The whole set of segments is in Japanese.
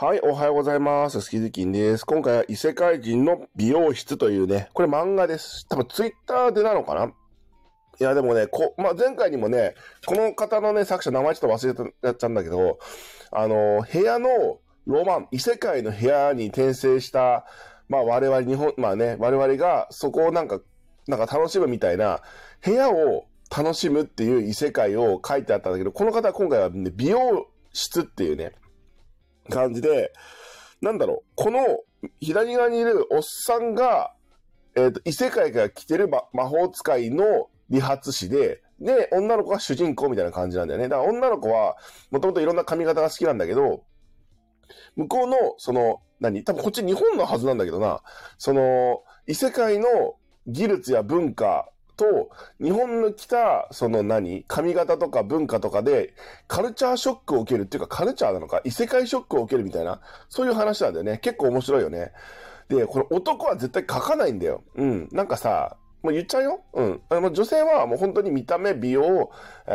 はい、おはようございます。スキズキンです。今回は異世界人の美容室というね、これ漫画です。多分ツイッターでなのかな。いや、でもね、前回にもね、この方のね、作者名前ちょっと忘れてやっちゃうんだけど、部屋のロマン、異世界の部屋に転生した、我々我々がそこをなんか楽しむみたいな、部屋を楽しむっていう異世界を書いてあったんだけど、この方は今回はね、美容室っていうね、感じで、この左側にいるおっさんが、異世界から来てる魔法使いの理髪師で、女の子が主人公みたいな感じなんだよね。だから女の子は、もともといろんな髪型が好きなんだけど、向こうの、多分こっち日本のはずなんだけどな、異世界の技術や文化と、日本の来た、髪型とか文化とかで、カルチャーショックを受けるっていうか、カルチャーなのか、異世界ショックを受けるみたいな、そういう話なんだよね。結構面白いよね。で、これ男は絶対書かないんだよ。もう言っちゃうよ。女性はもう本当に見た目、美容、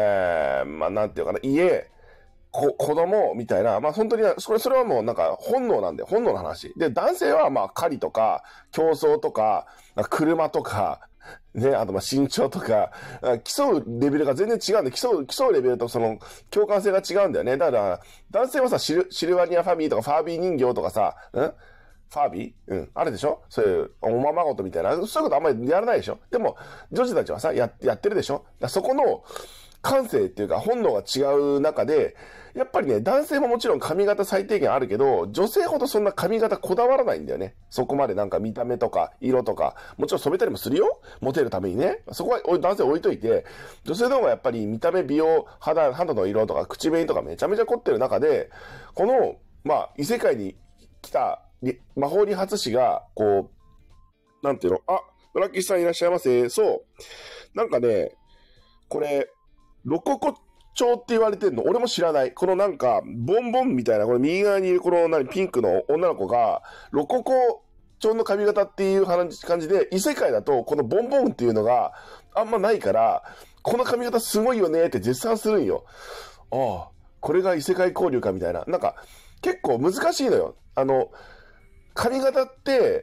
家、子供みたいな、本当に、それはもう本能なんだよ。本能の話。で、男性は狩りとか、競争とか、車とか、あと身長とか、競うレベルが全然違うんで、競うレベルと共感性が違うんだよね。だから、男性はさ、シルバニアファミリーとか、ファービー人形とかさ、ファービーあるでしょそういう、おままごとみたいな。そういうことあんまりやらないでしょでも、女子たちはさ、やってるでしょそこの、感性っていうか本能が違う中で、やっぱりね、男性ももちろん髪型最低限あるけど、女性ほどそんな髪型こだわらないんだよね。そこまで見た目とか色とか、もちろん染めたりもするよ。モテるためにね。そこは男性置いといて、女性の方がやっぱり見た目、美容、肌の色とか口紅とかめちゃめちゃ凝ってる中で、この、異世界に来た魔法理髪師が、こう、ラッキーさんいらっしゃいませ。そう。これ、ロココ調って言われてるの、俺も知らない。このボンボンみたいな、これ右側にいるこのピンクの女の子が、ロココ調の髪型っていう感じで、異世界だとこのボンボンっていうのがあんまないから、この髪型すごいよねって絶賛するんよ。ああ、これが異世界交流かみたいな。結構難しいのよ。髪型って、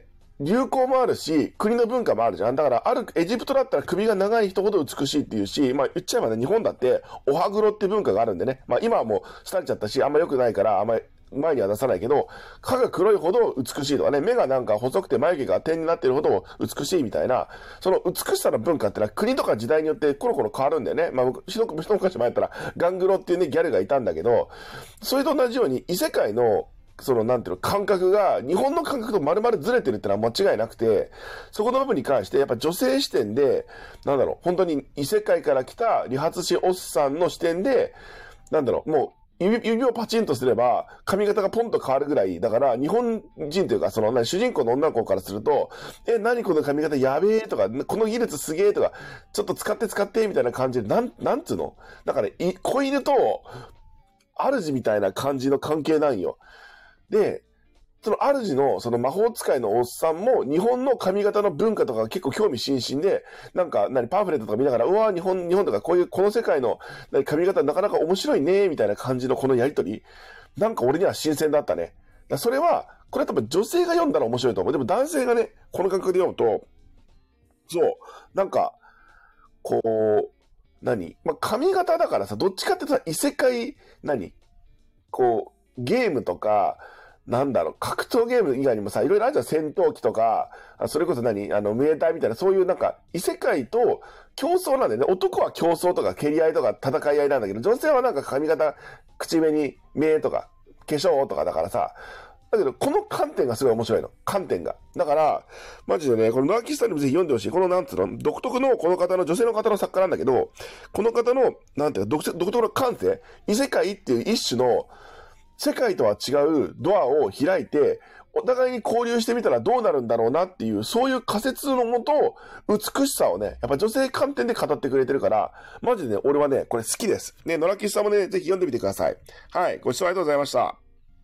流行もあるし、国の文化もあるじゃん。だから、エジプトだったら首が長い人ほど美しいっていうし、言っちゃえばね、日本だって、おはぐろって文化があるんでね。今はもう、廃れちゃったし、あんま良くないから、あんまり前には出さないけど、歯が黒いほど美しいとかね、目が細くて眉毛が点になってるほど美しいみたいな、その美しさの文化ってのは国とか時代によってコロコロ変わるんだよね。一昔前やったら、ガングロっていうね、ギャルがいたんだけど、それと同じように、異世界の、感覚が、日本の感覚と丸々ずれてるってのは間違いなくて、そこの部分に関して、やっぱ女性視点で、本当に異世界から来た理髪師おっさんの視点で、もう、指をパチンとすれば、髪型がポンと変わるぐらい、だから、日本人というか、主人公の女の子からすると、何この髪型やべえとか、この技術すげえとか、ちょっと使ってみたいな感じで、なんつうの子犬と、主みたいな感じの関係なんよ。で、その主の魔法使いのおっさんも日本の髪型の文化とか結構興味津々で、パンフレットとか見ながら、うわ、日本とかこの世界の髪型なかなか面白いね、みたいな感じのこのやりとり。俺には新鮮だったね。これは多分女性が読んだら面白いと思う。でも男性がね、この感覚で読むと、髪型だからさ、どっちかって言ったら異世界、ゲームとか、格闘ゲーム以外にもさ、いろいろあるじゃん。戦闘機とか、それこそムエタイみたいな、そういう異世界と競争なんだよね。男は競争とか蹴り合いとか戦い合いなんだけど、女性は髪型、口紅、目とか、化粧とかだからさ、だけど、この観点がすごい面白いの。観点が。だから、マジでね、このノアキスタにもぜひ読んでほしい。この独特のこの方の、女性の方の作家なんだけど、この方の、独特の感性、異世界っていう一種の、世界とは違うドアを開いて、お互いに交流してみたらどうなるんだろうなっていう、そういう仮説のもと、美しさをね、やっぱ女性観点で語ってくれてるから、マジでね、俺はね、これ好きです。ね、ノラキスさんもね、ぜひ読んでみてください。はい、ご視聴ありがとうございました。